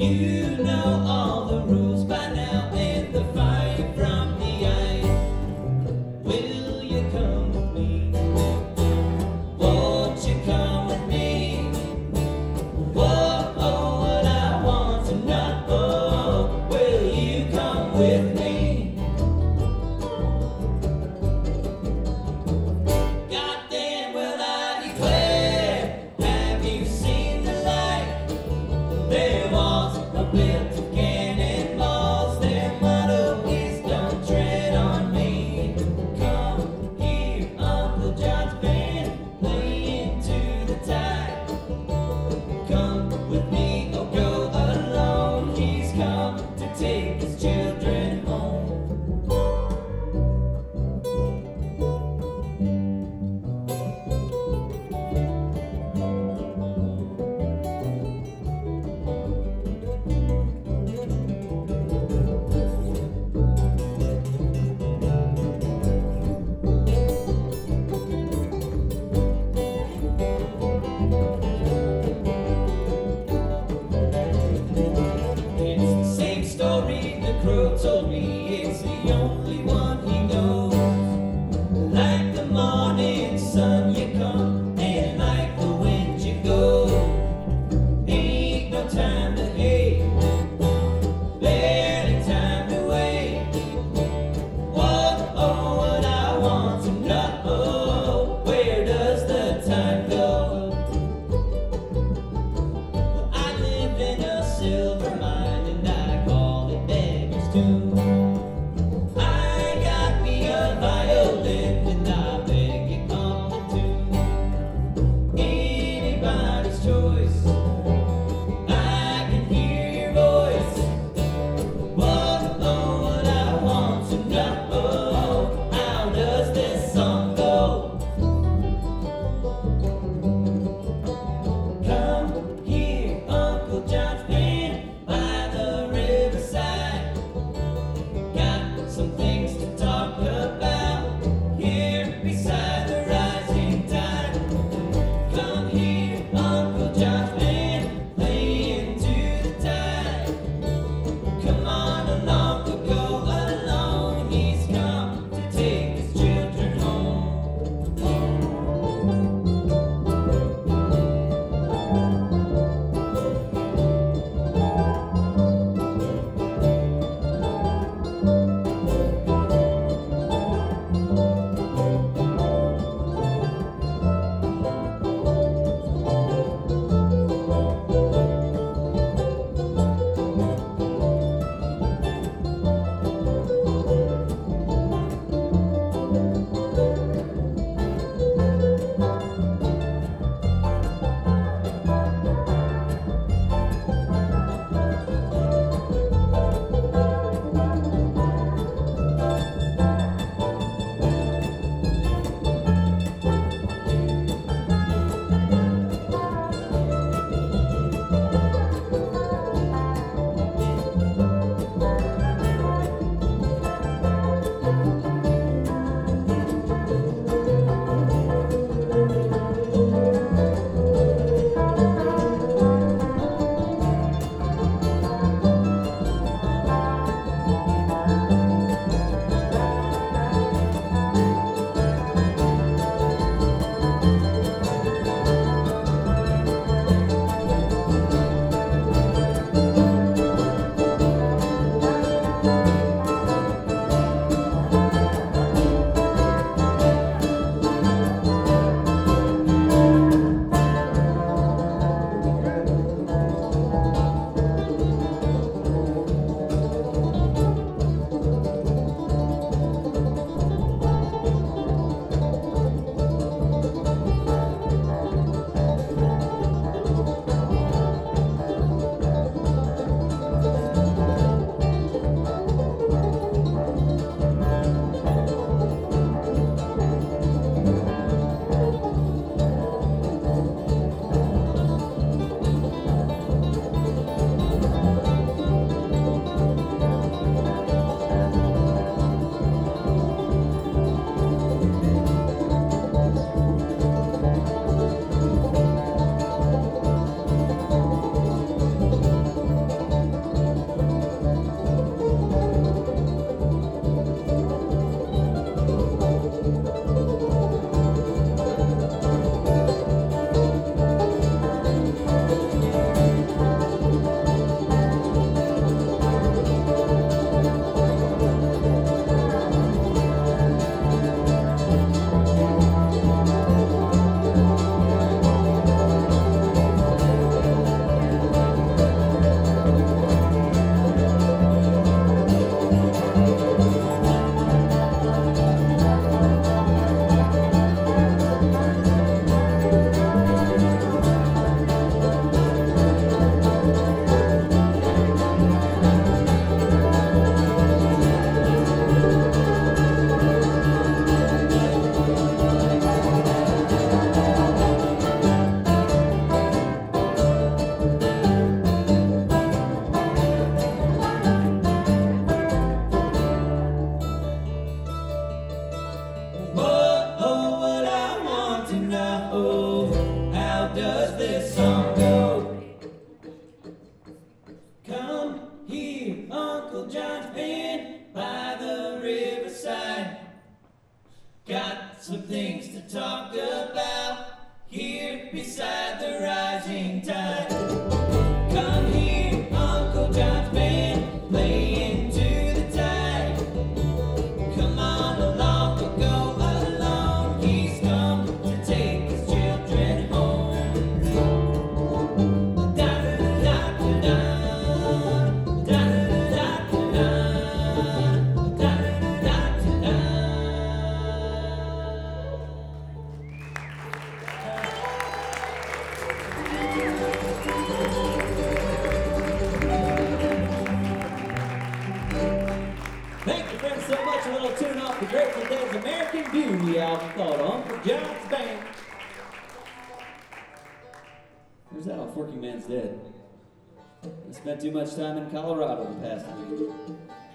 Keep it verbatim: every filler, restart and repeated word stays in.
You know all the rules by now, and the fire from the eye. Will you come with me? Won't you come with me? Whoa, oh, what I want to know. Will you come with me? Goddamn, will I declare? Have you seen the light? There was a bit Uncle John's band by the riverside. Got some things to talk about here beside the rising tide. Come here, Uncle John's band, play into the tide. Come on along, we'll go along. He's come to take his children home. Da da da da da, da da da da da, da da da da. Thank you, friends, so much. A little tune off the Grateful Dead's American Beauty album called Uncle John's Band. Where's that off Working Man's Dead? I spent too much time in Colorado the past week.